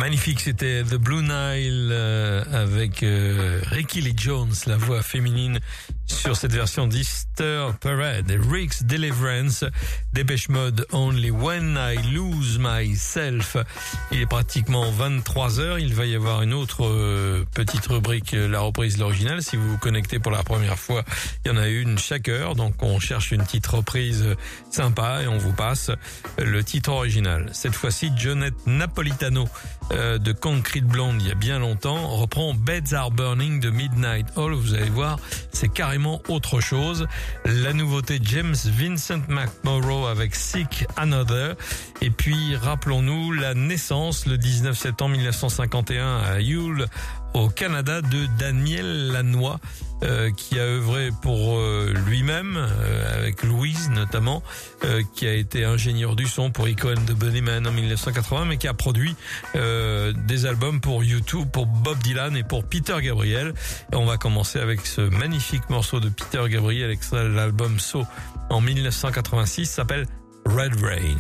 Magnifique, c'était The Blue Nile avec Ricky Lee Jones, la voix féminine sur cette version d'Easter Parade. Rick's Deliverance, Dépêche Mode, Only When I Lose Myself. Il est pratiquement 23h. Il va y avoir une autre petite rubrique, la reprise de l'original. Si vous vous connectez pour la première fois, il y en a une chaque heure. Donc on cherche une petite reprise sympa et on vous passe le titre original. Cette fois-ci, Jonette Napolitano de Concrete Blonde, il y a bien longtemps, reprend Beds Are Burning de Midnight Oil. Vous allez voir, c'est carrément autre chose. La nouveauté, James Vincent McMorrow avec Seek Another. Et puis, rappelons-nous la naissance, le 19 septembre 1951 à Hull, au Canada, de Daniel Lanois, qui a œuvré pour lui-même, avec Louise notamment, qui a été ingénieur du son pour Echo and the Bunnymen en 1980, mais qui a produit des albums pour U2, pour Bob Dylan et pour Peter Gabriel. Et on va commencer avec ce magnifique morceau de Peter Gabriel, extrait de l'album So en 1986, s'appelle Red Rain.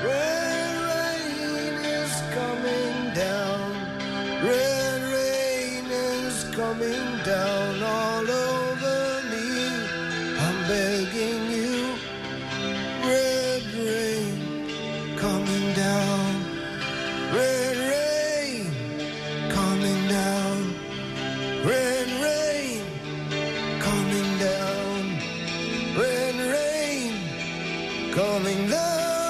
Red rain is coming down. Red rain is coming down all over me. I'm begging you. Red rain coming down. Red rain coming down. Red rain coming down. Red rain coming down.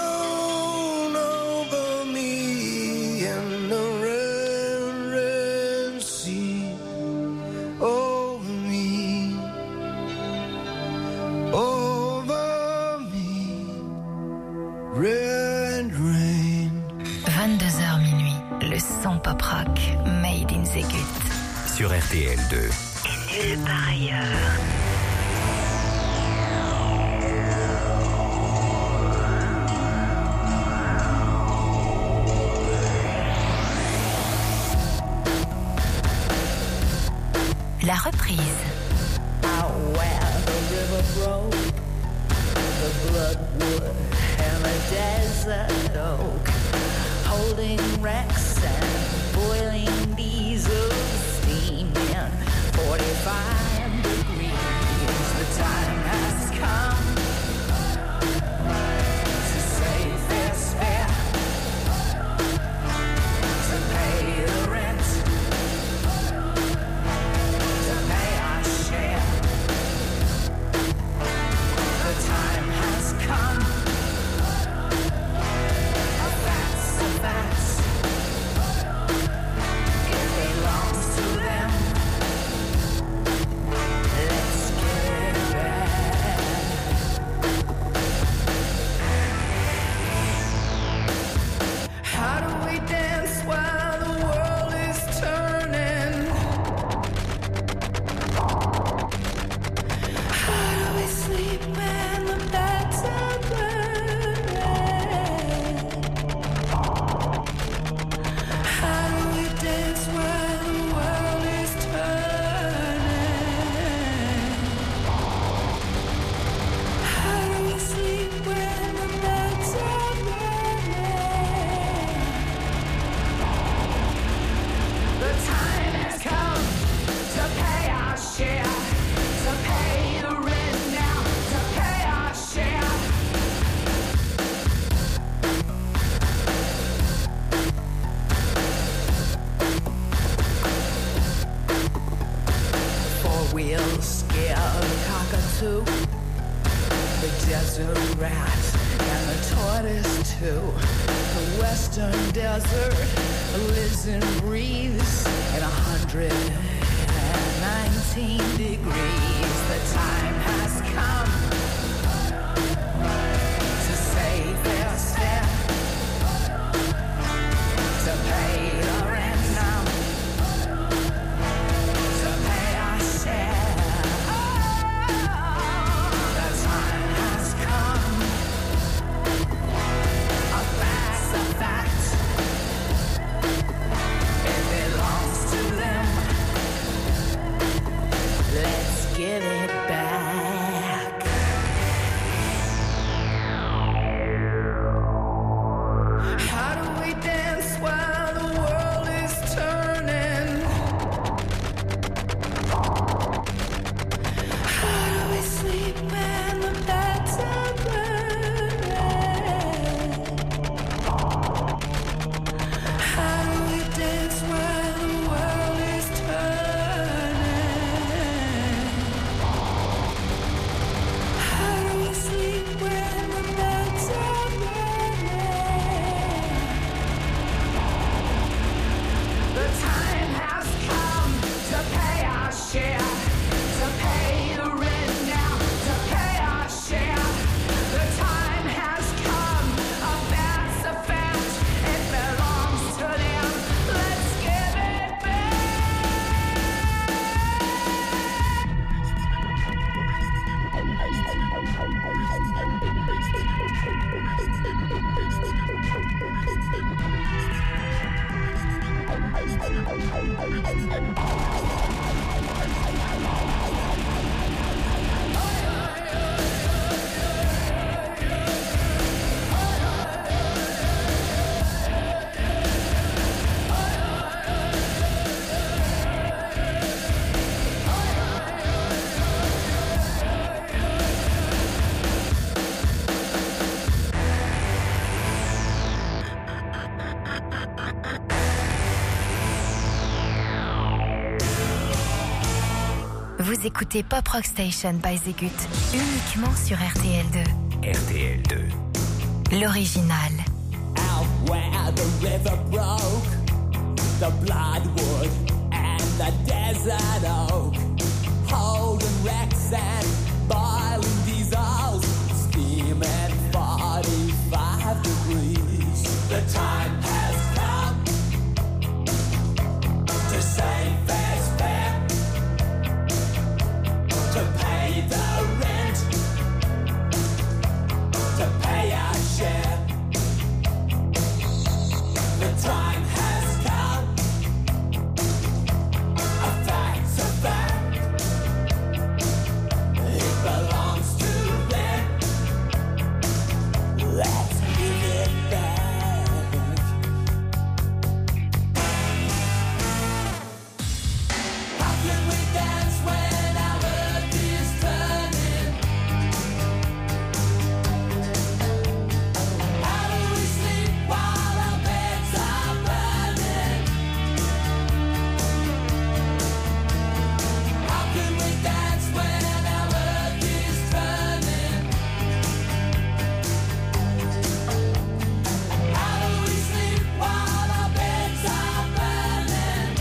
Pop rock made in the gut. Sur RTL2. Et nulle part ailleurs. La reprise. Out where the river broke, the bloodwood and the desert oak, holding wrecks and boiling diesel steam in 45 degrees. The time has come to save their spare, to pay the rent, to pay our share. The time has come. Vous écoutez Pop Rock Station by Zegut, uniquement sur RTL2. RTL2. L'original. Out where the river broke, the bloodwood and the desert oak, holding wrecks and boiling diesels, steaming 45 degrees. The time has come to save fair's fair, to pay the rent, to pay our share. The time has come, a fact's a fact, it belongs to them, let's give it back. How can we dance when our earth is turning? How do we sleep while our beds are burning? How can we dance when our earth is turning? How do we sleep while our beds are burning?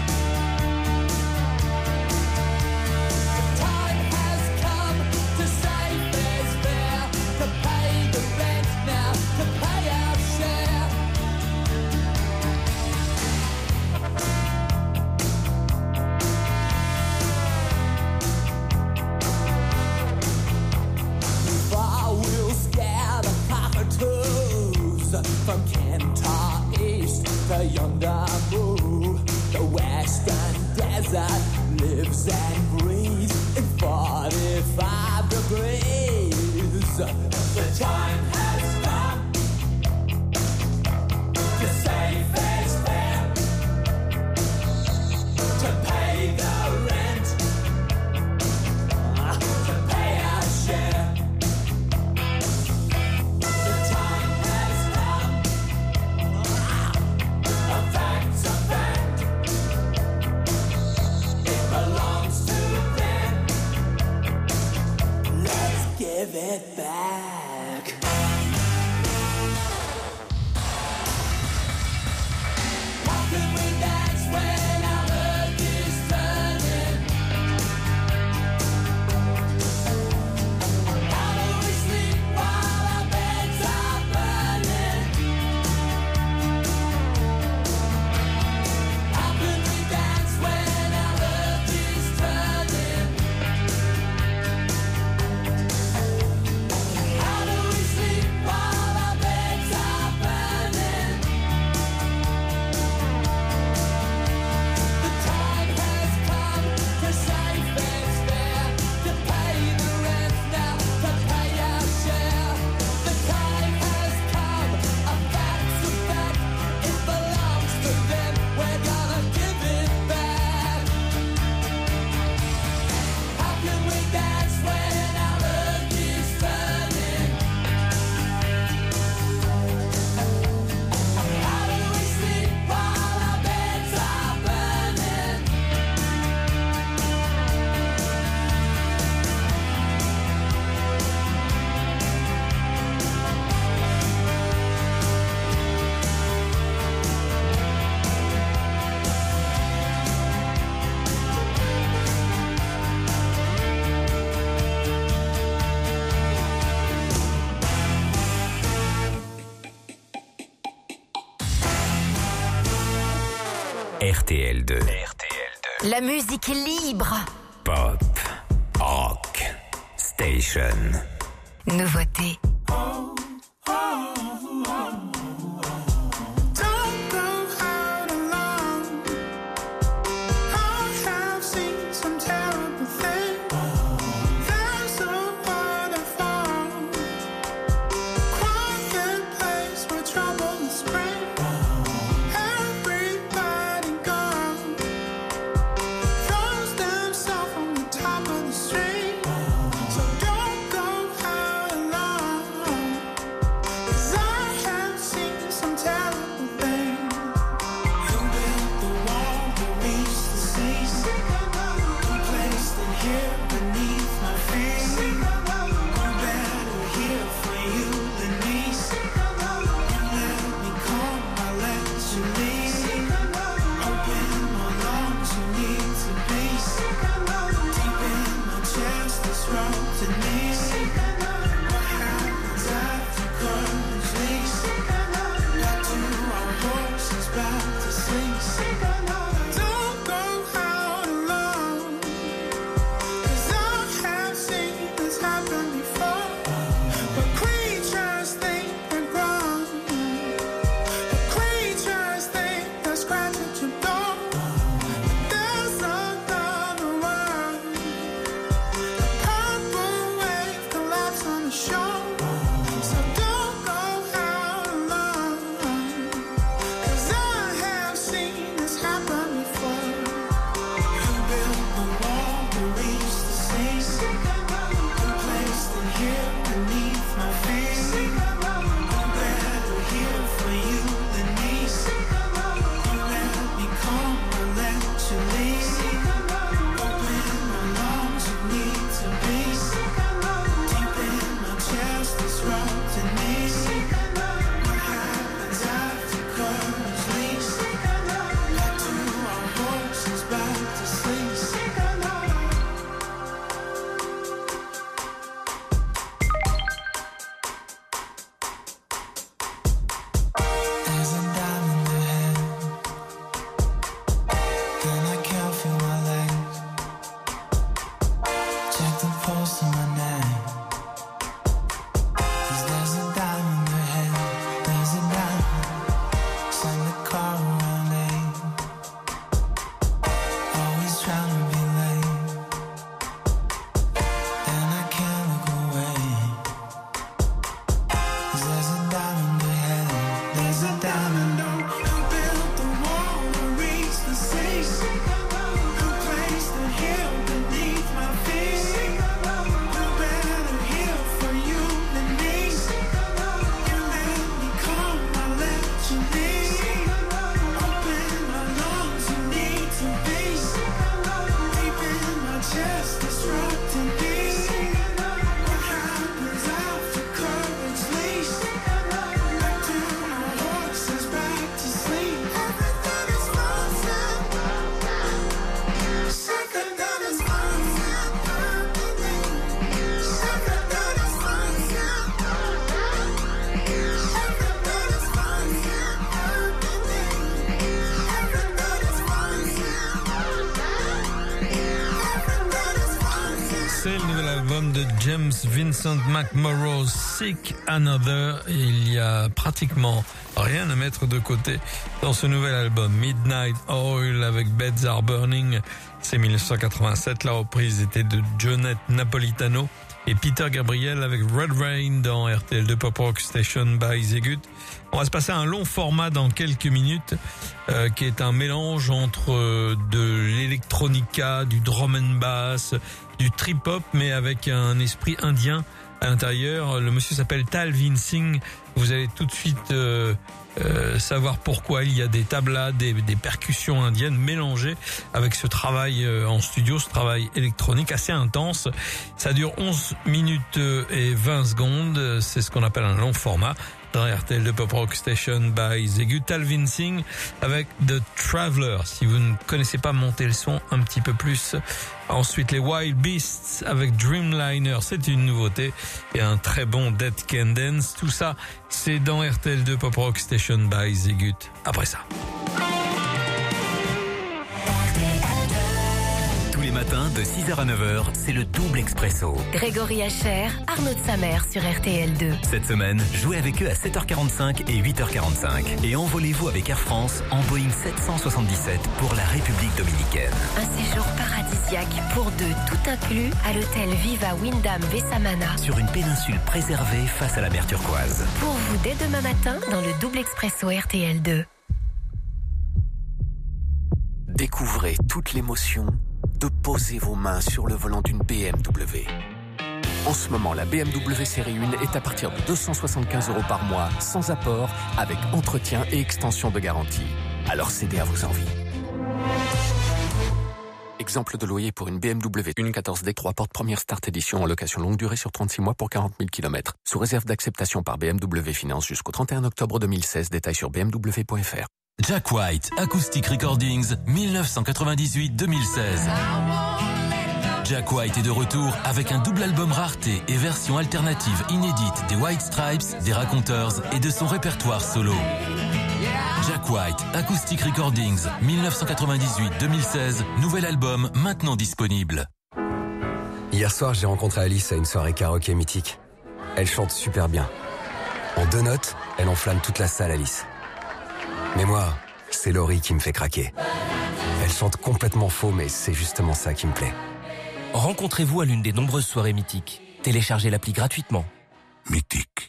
The time has come to save fair's fair, to pay the rent now, to pay our share. Far we'll scare the cockatoos from Kentar East to yonder move. The western desert lives and breathes in 45 degrees. The time has come to save fair's fair, to pay the rent, to pay our share. The time has come, a fact's a fact, it belongs to them, let's give it back. How can we dance when our earth is turning? How do we sleep while our beds are burning? How can we dance when our earth is turning? How do we sleep while our beds are burning? The time has come to save fair's fair, to pay the rent now, to pay our share. The time has come, a fact's a fact, it belongs to them, we're gonna give it back. How can we dance when our earth is turning? How do we sleep while our beds are burning? RTL2. La musique libre. Pop Rock Station. Nouveauté. Don't go out alone. I have seen some terrible things. There's a waterfall, quiet place where trouble is spring. Everybody gone, throws themselves on the top of the street. So don't go out alone. 'Cause I have de James Vincent McMorrow, Seek Another. Il y a pratiquement rien à mettre de côté dans ce nouvel album. Midnight Oil avec Beds Are Burning, c'est 1987. La reprise était de Jonette Napolitano et Peter Gabriel avec Red Rain dans RTL2 Pop Rock Station by Zegut. On va se passer un long format dans quelques minutes qui est un mélange entre de l'électronica, du drum and bass, du trip-hop mais avec un esprit indien à l'intérieur. Le monsieur s'appelle Talvin Singh. Vous allez tout de suite savoir pourquoi il y a des tablas, des percussions indiennes mélangées avec ce travail en studio, ce travail électronique assez intense. Ça dure 11 minutes et 20 secondes. C'est ce qu'on appelle un long format dans RTL de Pop Rock Station by Zegut. Talvin Singh avec The Traveler. Si vous ne connaissez pas, montez le son un petit peu plus. Ensuite, les Wild Beasts avec Dreamliner, c'est une nouveauté. Et un très bon Dead Can Dance. Tout ça, c'est dans RTL2 Pop Rock Station by Zegut. Après ça. Tous les matins de 6h à 9h, c'est le double expresso. Grégory Hacher, Arnaud de Samer sur RTL2. Cette semaine, jouez avec eux à 7h45 et 8h45. Et envolez-vous avec Air France en Boeing 777 pour la République dominicaine. Un séjour paradisiaque pour deux, tout inclus, à l'hôtel Viva Windham Vessamana. Sur une péninsule préservée face à la mer turquoise. Pour vous dès demain matin dans le double expresso RTL2. Découvrez toute l'émotion de poser vos mains sur le volant d'une BMW. En ce moment, la BMW série 1 est à partir de 275 € par mois, sans apport, avec entretien et extension de garantie. Alors cédez à vos envies. Exemple de loyer pour une BMW 1.14D 3 portes première Start Edition en location longue durée sur 36 mois pour 40 000 km. Sous réserve d'acceptation par BMW Finance jusqu'au 31 octobre 2016. Détails sur bmw.fr. Jack White, Acoustic Recordings, 1998-2016. Jack White est de retour avec un double album rareté et version alternative inédite des White Stripes, des Raconteurs et de son répertoire solo. Jack White, Acoustic Recordings, 1998-2016, nouvel album maintenant disponible. Hier soir, j'ai rencontré Alice à une soirée karaoké mythique. Elle chante super bien. En 2 notes, elle enflamme toute la salle, Alice. Mais moi, c'est Laurie qui me fait craquer. Elle chante complètement faux, mais c'est justement ça qui me plaît. Rencontrez-vous à l'une des nombreuses soirées mythiques. Téléchargez l'appli gratuitement. Mythique.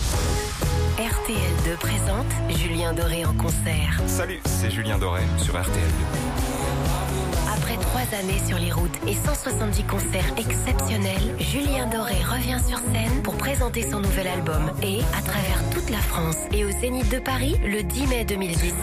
RTL2 présente Julien Doré en concert. Salut, c'est Julien Doré sur RTL2. Après 3 années sur les routes et 170 concerts exceptionnels, Julien Doré revient sur scène pour présenter son nouvel album et à travers toute la France et au Zénith de Paris le 10 mai 2017.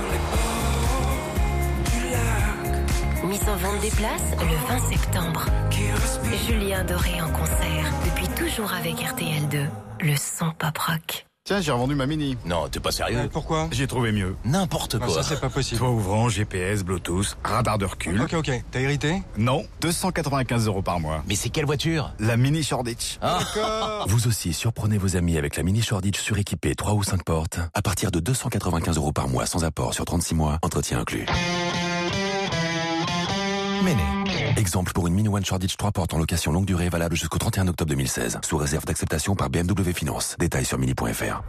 Mise en vente des places le 20 septembre. Julien Doré en concert, depuis toujours avec RTL2, le son pop rock. Tiens, j'ai revendu ma Mini. Non, t'es pas sérieux? Pourquoi? J'ai trouvé mieux. N'importe quoi. Ça, c'est pas possible. Toit ouvrant, GPS, Bluetooth, radar de recul. Ok. T'as hérité? Non, 295 € par mois. Mais c'est quelle voiture? La Mini Shoreditch. D'accord. Vous aussi, surprenez vos amis avec la Mini Shoreditch suréquipée 3 ou 5 portes à partir de 295 € par mois sans apport sur 36 mois, entretien inclus. Méné. Exemple pour une Mini One Shoreditch 3 portes en location longue durée valable jusqu'au 31 octobre 2016. Sous réserve d'acceptation par BMW Finance. Détails sur mini.fr.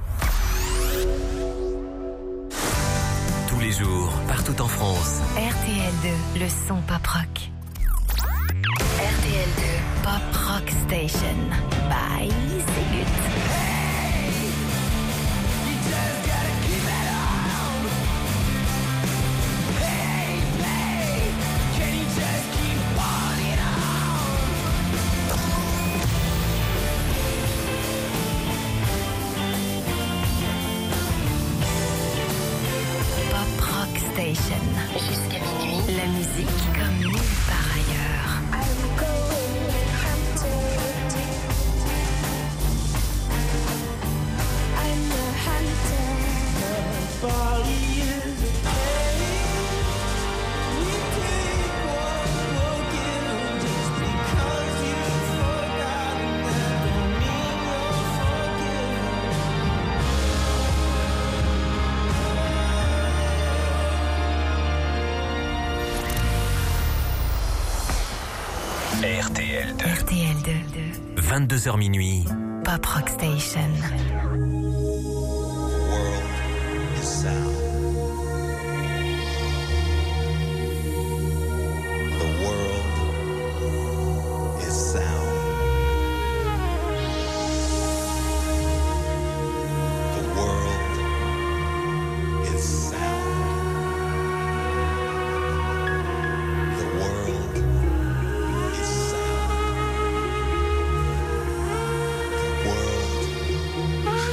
Tous les jours, partout en France. RTL2, le son pop rock. RTL2, Pop Rock Station. By Zegut. Station. Jusqu'à minuit, la musique comme nulle part ailleurs. RTL2. RTL2. 22h minuit. Pop Rock Station. World is sound. The world is sound. The world is sound. The world is sound. The world is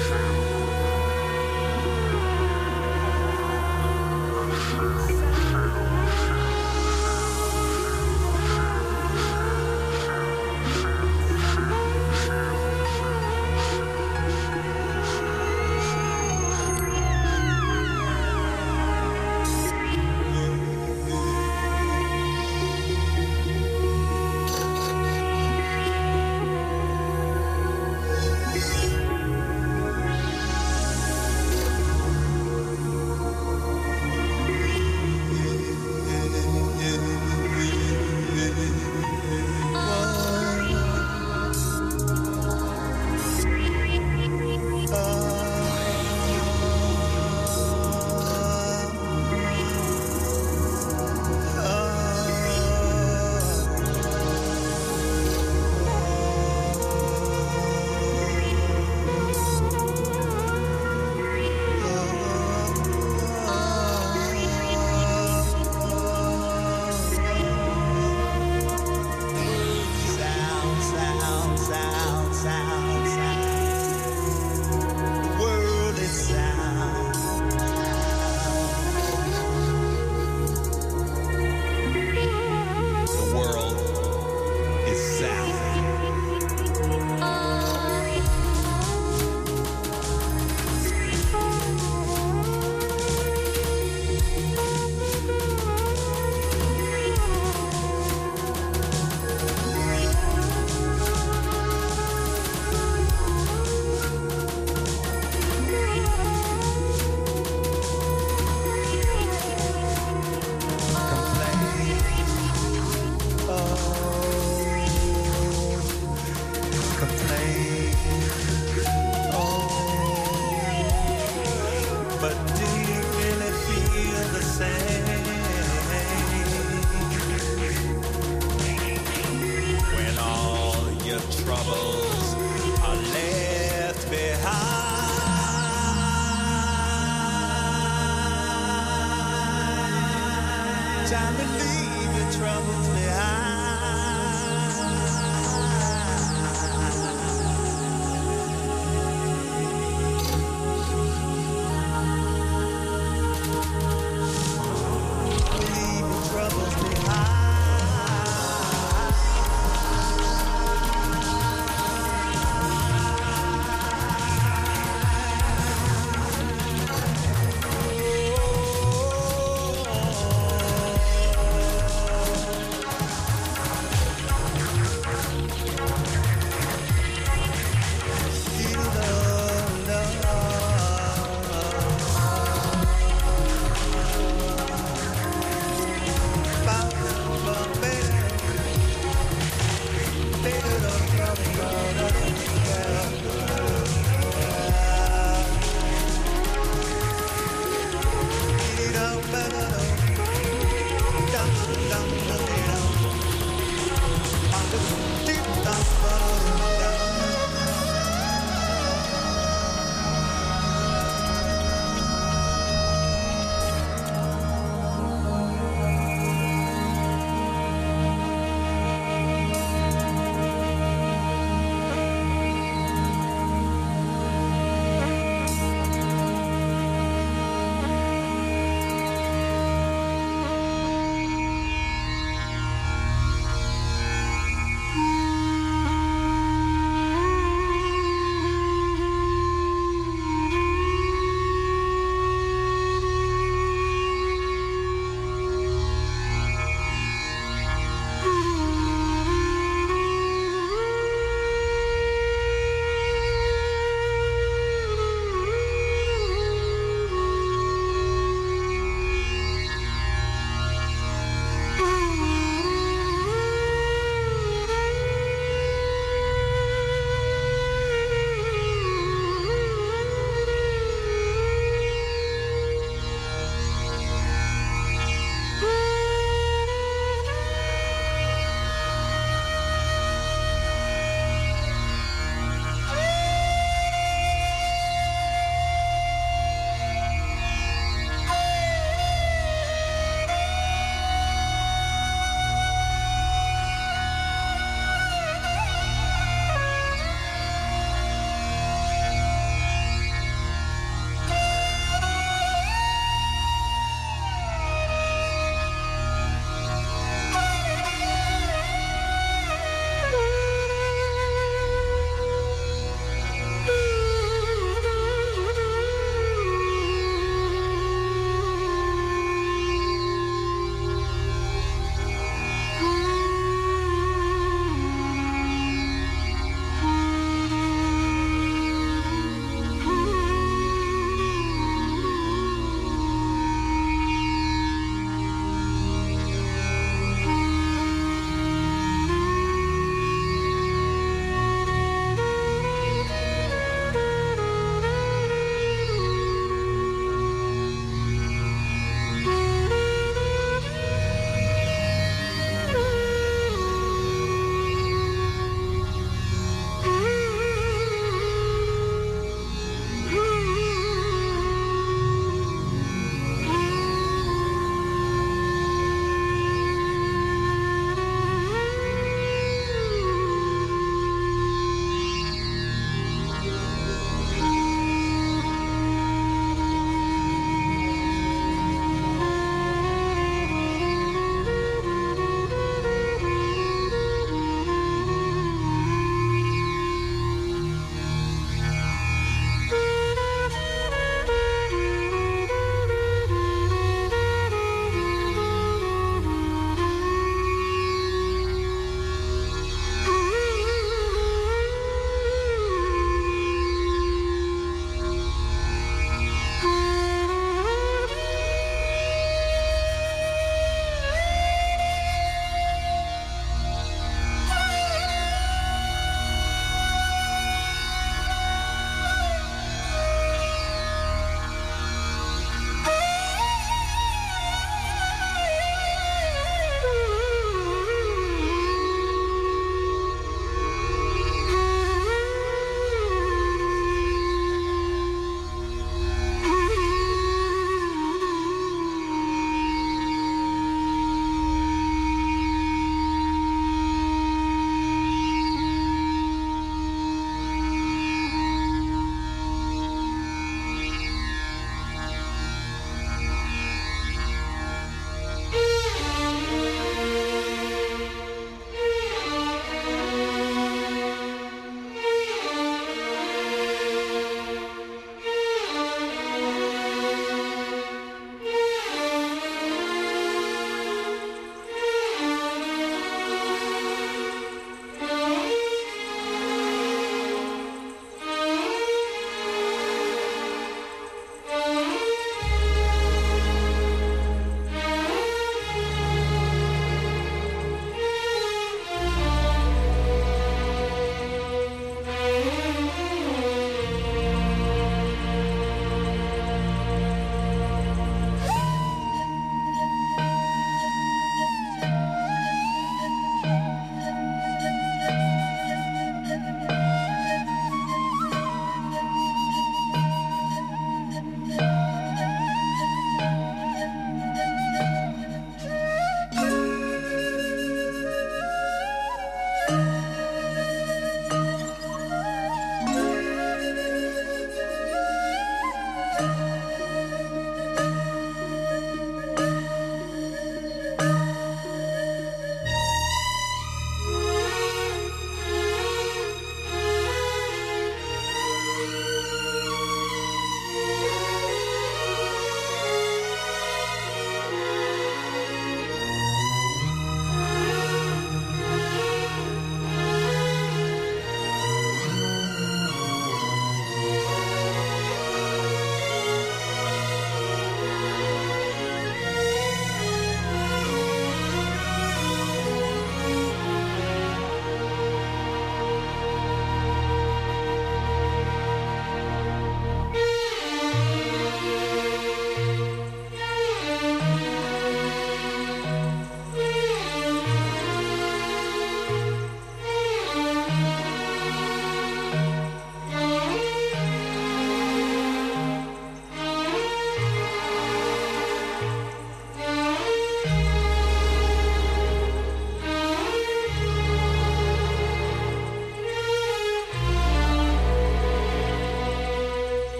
troubles are left behind. Time to leave your troubles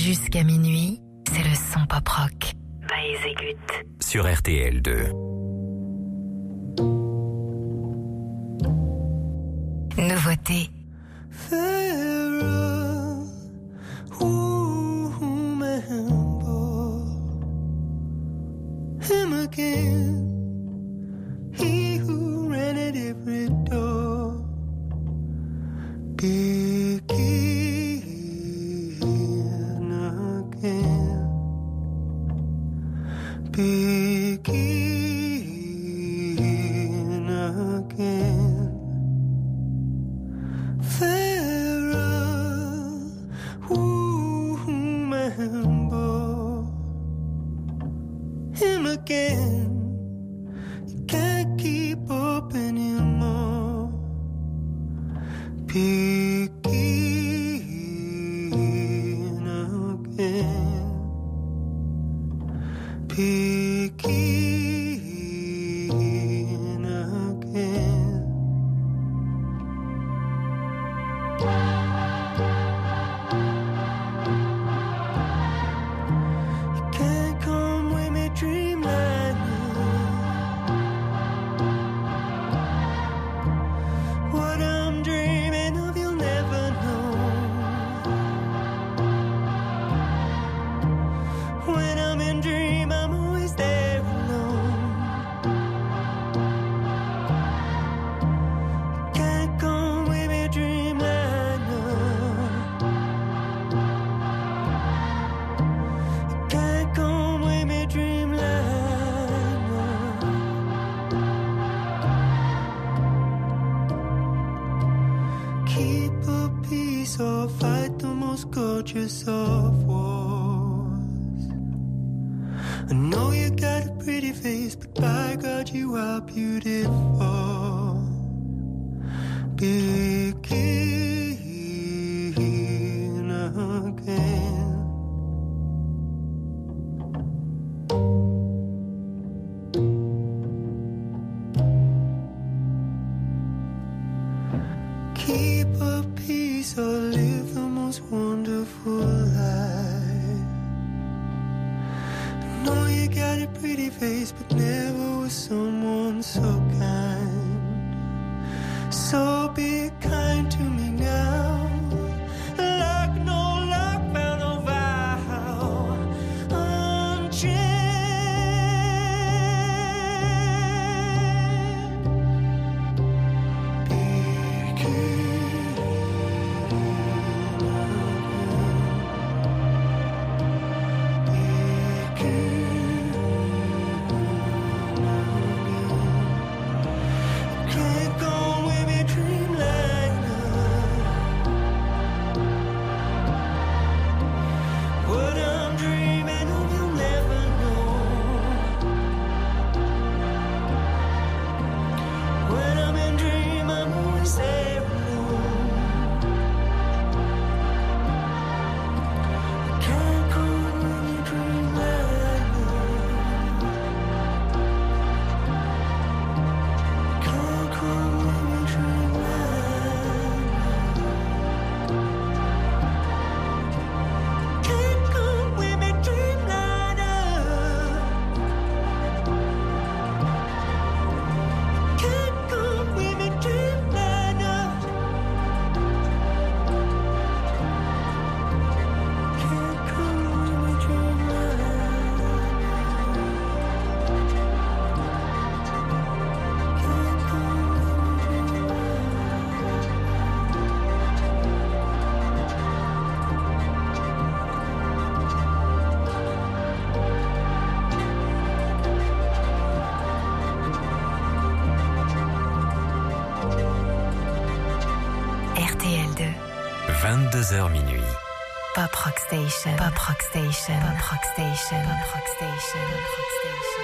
Jusqu'à minuit, c'est le son pop rock. By Ezegut. Sur RTL2. Nouveauté. Pharaoh, ooh, my humble, him again, he who ran at every door, begin again, begin again. Pharaoh, ooh, my humble, him again. You can't keep up anymore. Begin again. Begin again. You can't come with me, dreamliner. What I'm dreaming of, you'll never know. When I'm in dream, I'm always there alone. Can't come with me, dreamliner. Can't come with me, dreamliner. Keep a peace or fight the most gorgeous of wars. I know you got a pretty face, but by God you are beautiful. Begin again. Keep a peace or live the most wonderful life. I know you got a pretty face, but never was someone so kind. So be kind to me now. Like no luck found no vow. Unchained. Can't go with me, dreamliner. What I'm dreaming of, you'll never know. When I'm in dream, I'm always there alone. Can't go with me, dreamliner. Can't go with me, dreamliner. Can't go with me, dreamliner. Can't go with me, dreamliner. Can't go with me, RTL2. 22h minuit. Pop Rock Station. Pop Rock Station. Pop Rock Station. Pop Rock Station. Pop Rock Station.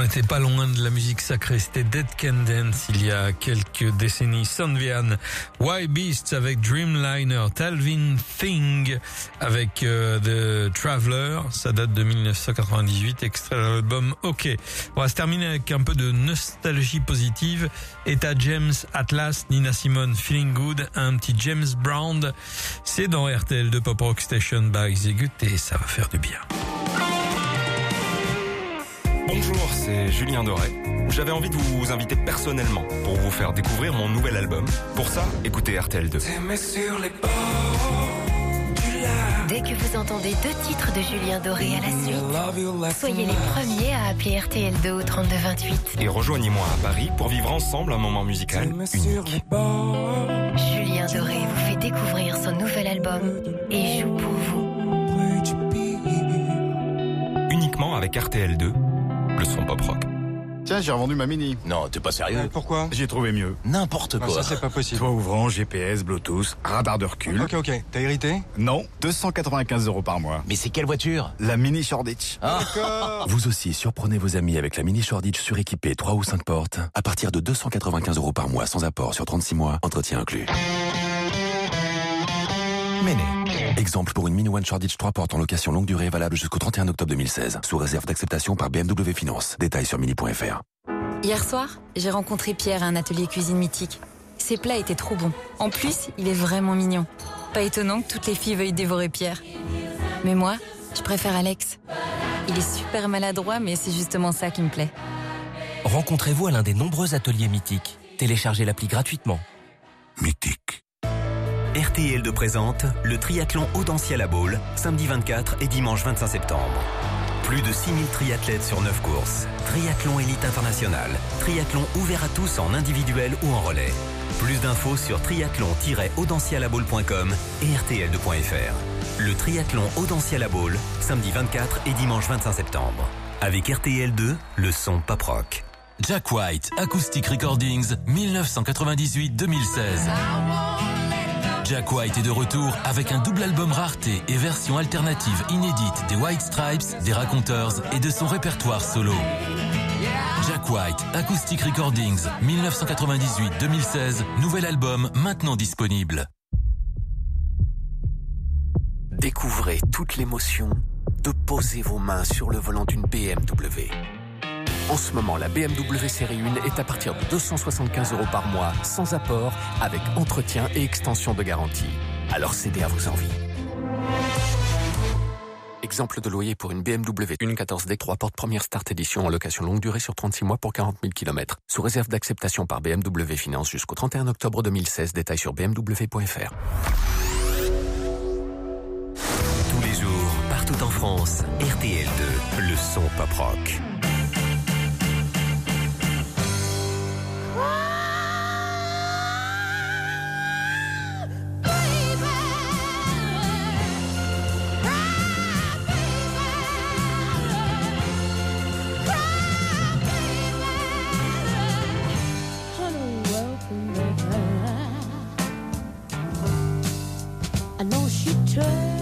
n'était pas loin de la musique sacrée, c'était Dead Can Dance il y a quelques décennies. Sandvian, Wild Beasts avec Dreamliner, Talvin Thing avec The Traveler, ça date de 1998, extrait de l'album OK. On va se terminer avec un peu de nostalgie positive. Etta James, Atlas, Nina Simone, Feeling Good, un petit James Brown. C'est dans RTL de Pop Rock Station by Execute et ça va faire du bien. Bonjour, c'est Julien Doré. J'avais envie de vous inviter personnellement pour vous faire découvrir mon nouvel album. Pour ça, écoutez RTL 2. Dès que vous entendez 2 titres de Julien Doré à la suite, soyez les premiers à appeler RTL2 au 3228. Et rejoignez-moi à Paris pour vivre ensemble un moment musical unique. Julien Doré vous fait découvrir son nouvel album et joue pour vous. Uniquement avec RTL 2, le son pop rock. Tiens, j'ai revendu ma Mini. Non, t'es pas sérieux. Pourquoi? J'ai trouvé mieux. N'importe quoi. Ça, c'est pas possible. Toit ouvrant, GPS, Bluetooth, radar de recul. Ok. T'as hérité? Non, 295 € par mois. Mais c'est quelle voiture? La Mini Shoreditch. Ah. Vous aussi, surprenez vos amis avec la Mini Shoreditch suréquipée 3 ou 5 portes à partir de 295 € par mois sans apport sur 36 mois, entretien inclus. Méné. Exemple pour une Mini One Shoreditch 3 portes en location longue durée valable jusqu'au 31 octobre 2016, sous réserve d'acceptation par BMW Finance. Détails sur mini.fr. Hier soir, j'ai rencontré Pierre à un atelier cuisine mythique. Ses plats étaient trop bons. En plus, il est vraiment mignon. Pas étonnant que toutes les filles veuillent dévorer Pierre. Mais moi, je préfère Alex. Il est super maladroit, mais c'est justement ça qui me plaît. Rencontrez-vous à l'un des nombreux ateliers mythiques. Téléchargez l'appli gratuitement. Mythique. RTL2 présente le triathlon Audencia La Baule, samedi 24 et dimanche 25 septembre. Plus de 6000 triathlètes sur 9 courses. Triathlon élite international. Triathlon ouvert à tous en individuel ou en relais. Plus d'infos sur triathlon-audencialabaule.com et rtl2.fr. Le triathlon Audencia La Baule, samedi 24 et dimanche 25 septembre. Avec RTL2, le son pop rock. Jack White, Acoustic Recordings, 1998-2016. Jack White est de retour avec un double album rareté et version alternative inédite des White Stripes, des Raconteurs et de son répertoire solo. Jack White, Acoustic Recordings, 1998-2016, nouvel album maintenant disponible. Découvrez toute l'émotion de poser vos mains sur le volant d'une BMW. En ce moment, la BMW série 1 est à partir de 275 € par mois, sans apport, avec entretien et extension de garantie. Alors cédez à vos envies. Exemple de loyer pour une BMW 1.14D 3 portes première Start Edition en location longue durée sur 36 mois pour 40 000 km. Sous réserve d'acceptation par BMW Finance jusqu'au 31 octobre 2016. Détails sur bmw.fr. Tous les jours, partout en France, RTL2, le son pop rock. I know she tried,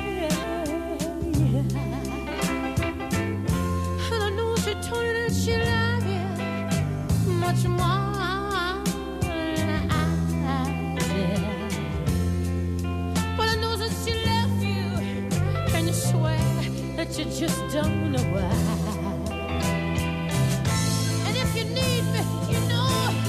and I know she told you that she loved you much more than I did. But I know that she left you, and you swear that you just don't know why. And if you need me, you know.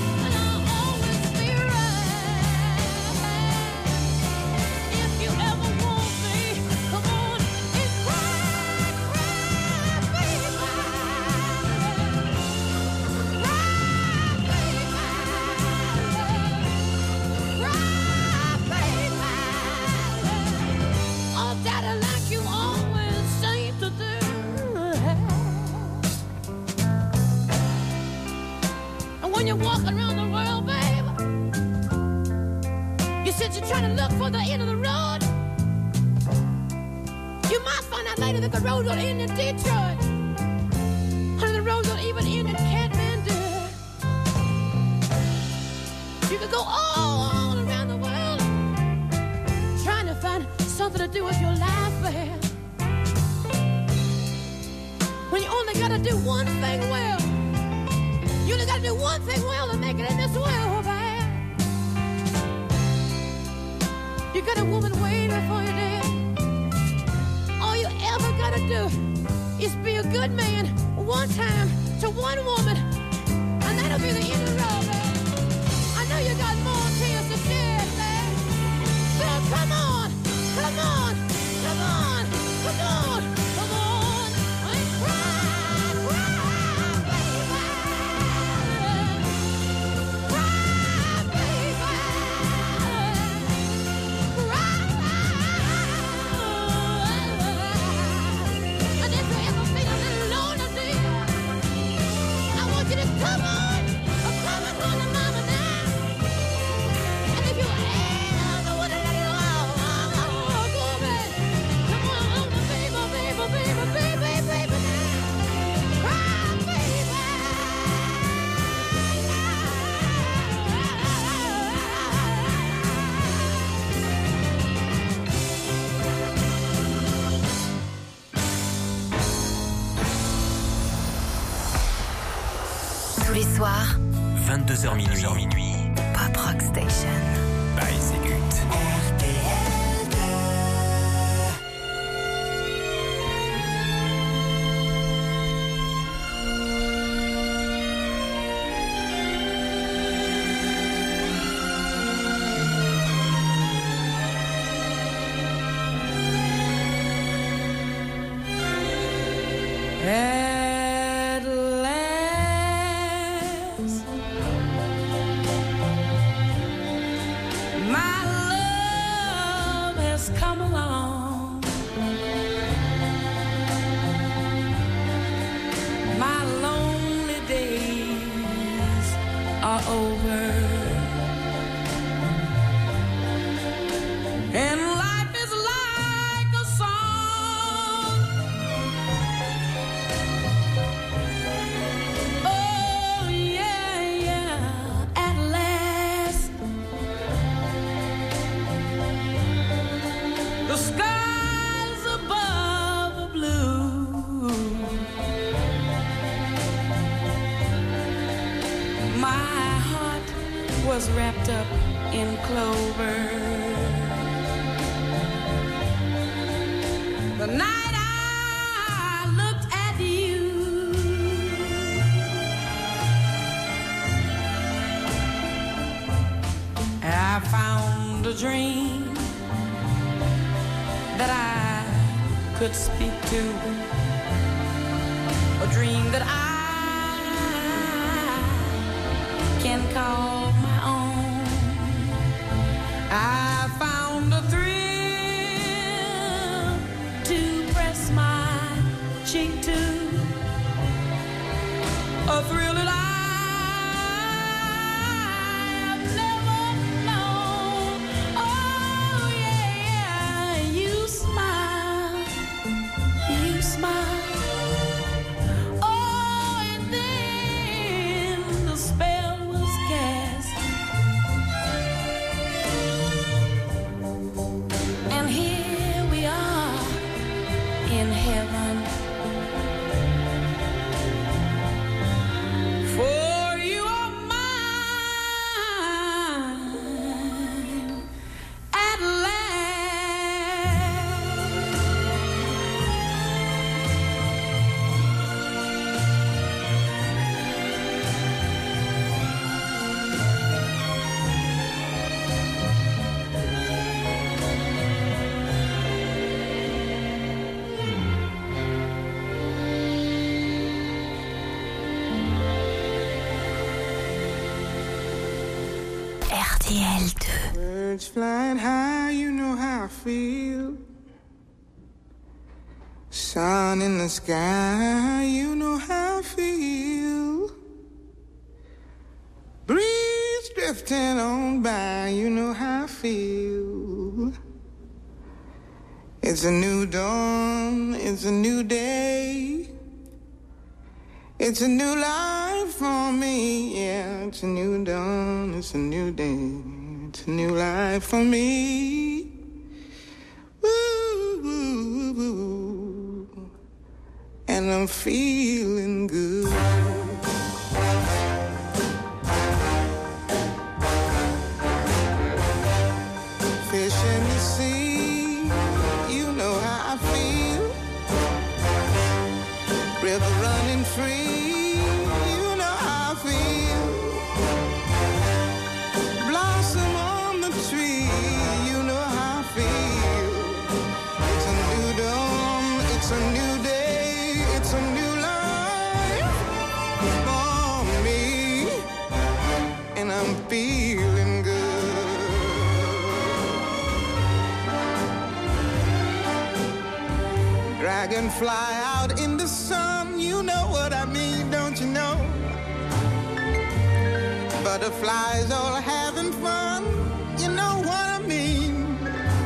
When you're walking around the world, babe, you said you're trying to look for the end of the road. You might find out later that the road don't end in Detroit, and the road don't even end in Kathmandu. You could go all around the world trying to find something to do with your life, babe, when you only gotta do one thing well. gotta do one thing well to make it in this world, man. You got a woman waiting for you there. All you ever gotta do is be a good man one time to one woman, and that'll be the end of the road, man. I know you got more tears to shed, man. So come on, come on, come on, come on, come on, and cry, cry, baby. Cry, baby. Cry. And if you ever feel a little lonely, dear, I want you to come on home to mama now. And if you ever want a little woman, come on home to baby, baby, baby, baby, baby now. Cry, baby. Tous les soirs, 22h minuit. Pop Rock Station. By Ségut. At last, my love has come along. My lonely days are over, and life is like a song. Oh yeah, yeah, at last the skies above are blue. My heart was wrapped up in clover. The night I looked at you, I found a dream that I could speak to, a dream that I can call my own. I found a thrill to press my cheek to, a thrill that I've never known. Oh yeah, you smile, you smile. Oh, and then the spell was cast, and here we are in heaven. For you are mine at RTL 2. Birds flying high, you know how I feel. Sun in the sky, you know how I feel. Breeze drifting on by, you know how I feel. It's a new dawn, it's a new day. It's a new life for me, yeah. It's a new dawn, it's a new day. It's a new life for me. Woo, woo, woo. And I'm feeling good. fish in the sea, you know how I feel. River running free, you know how I feel. Blossom on the tree, you know how I feel. It's a new dawn, it's a new day, it's a new life for me, and I'm feeling good. Dragonfly out in the sun, you know what I mean, don't you know? Butterflies all having fun, you know what I mean.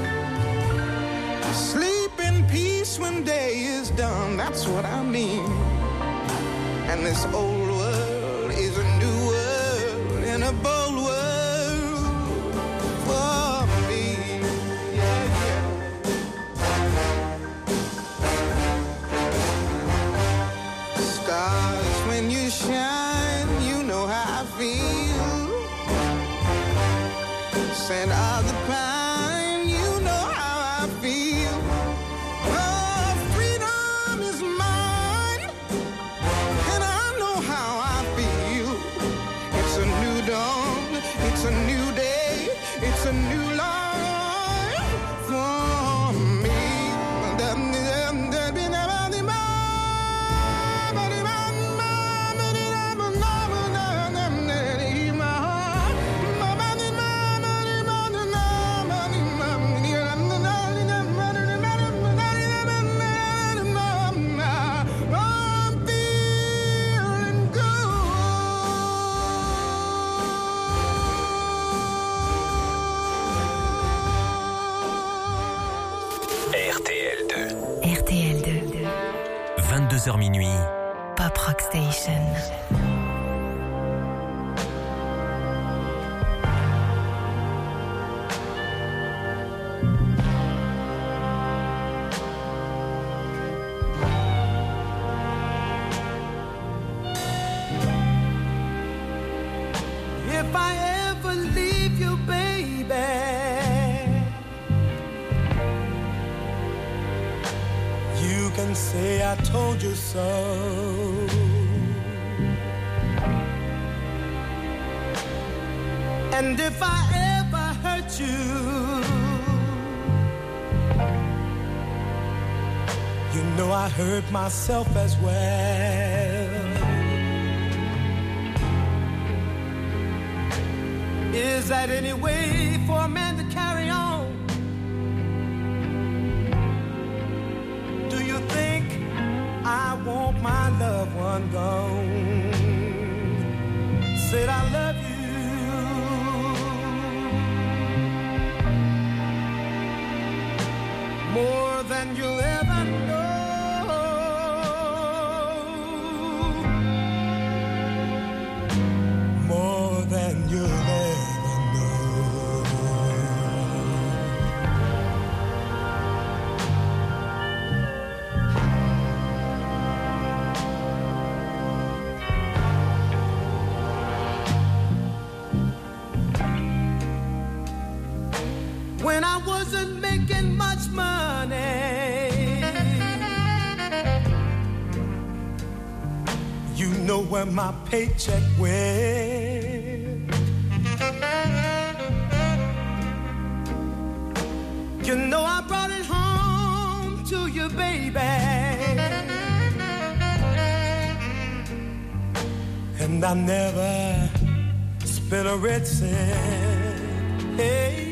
Sleep in peace when day is done, that's what I mean. And this old world is a new world and a bold world for me. Yeah, yeah. Stars, when you shine, you know how I feel. Scent of the pine, you know how I feel. Oh, freedom is mine, and I know how I feel. It's a new dawn, it's a new day, it's a new life for me. RTL2. 22h minuit. Pop Rock Station. If I ever leave you, baby, you can say I told you so. And if I ever hurt you, you know I hurt myself as well. Is that any way for a man to carry on? Do you think I want my loved one gone? Said I love you more than you'll ever know. More than you'll ever know. When I wasn't making much money, you know where my paycheck went. You know I brought it home to you, baby, and I never spent a red cent. Hey,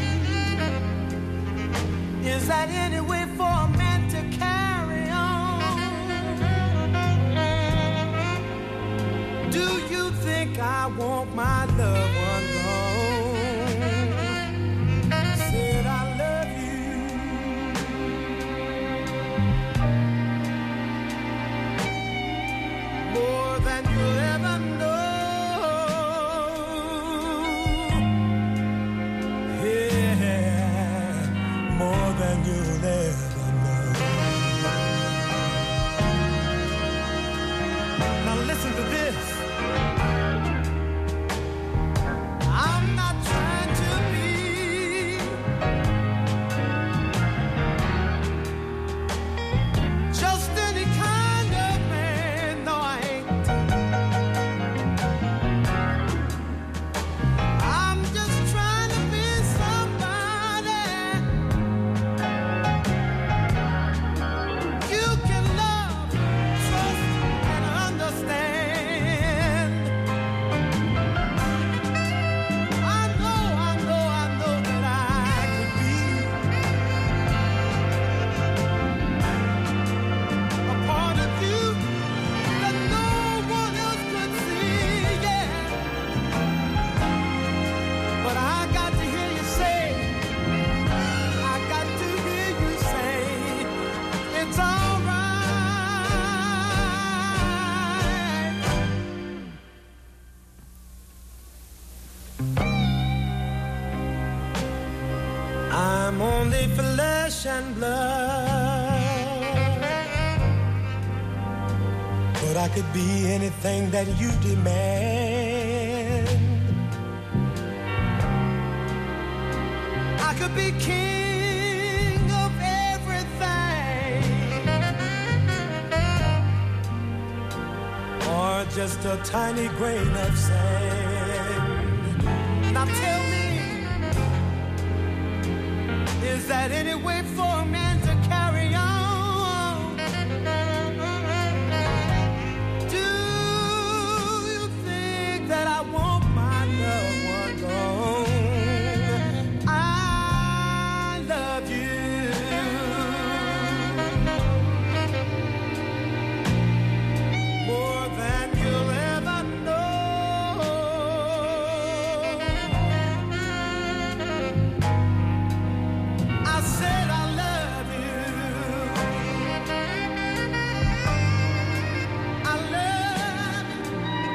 is that any way for a man to carry on? Do you think I want my loved one gone? Said I love you more than you'll ever know. Yeah, more than you'll ever I'm only flesh and blood, but I could be anything that you demand. I could be king of everything, or just a tiny grain of sand. Now tell me, is that any way for a man to carry on? Do you think that I want my loved one gone? I love you more than you'll ever know. I said I love you. I love you.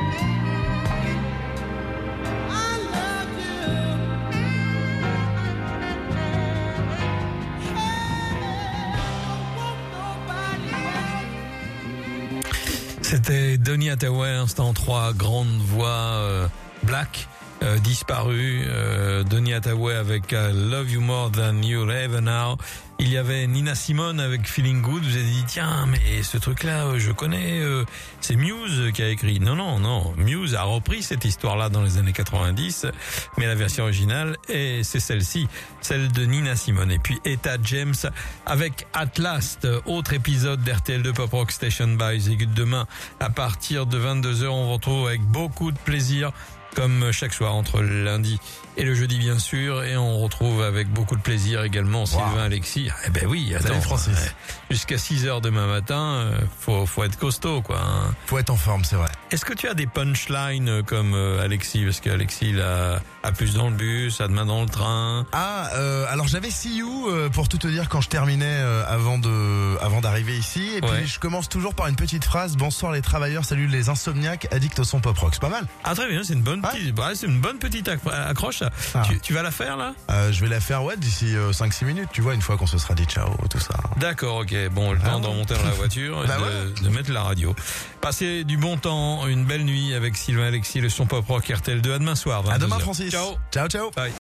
I love you. C'était Donny Hathaway, instant 3, grande voix black, disparue. Donny Hathaway avec Love You More Than You'll Ever Know. Il y avait Nina Simone avec Feeling Good. Vous avez dit, tiens, mais ce truc-là, je connais, c'est Muse qui a écrit. Non. Muse a repris cette histoire-là dans les années 90, mais la version originale, c'est celle-ci, celle de Nina Simone. Et puis Etta James avec At Last, autre épisode d'RTL2 Pop Rock Station by Zégut. Demain, à partir de 22h, on vous retrouve avec beaucoup de plaisir, comme chaque soir entre le lundi et le jeudi bien sûr, et on retrouve avec beaucoup de plaisir également Sylvain Alexis. Eh ben oui, attends, salut Francis. Jusqu'à 6h demain matin, faut être costaud quoi. Hein. Faut être en forme, c'est vrai. Est-ce que tu as des punchlines comme Alexis, parce qu'Alexis il a plus dans le bus, a demain dans le train. Alors j'avais See You pour tout te dire quand je terminais avant d'arriver ici, et puis je commence toujours par une petite phrase: bonsoir les travailleurs, salut les insomniaques, addicts au son pop rock. C'est pas mal. Ah très bien, c'est une bonne petite accroche. Tu vas la faire là? Je vais la faire d'ici 5-6 minutes, tu vois, une fois qu'on se sera dit ciao, tout ça. D'accord, ok. Bon, le temps d'en monter dans la voiture et de mettre la radio. Passez du bon temps, une belle nuit avec Sylvain Alexis, le son pop rock RTL2. À demain soir. 22h. À demain Francis. Ciao. Ciao. Bye.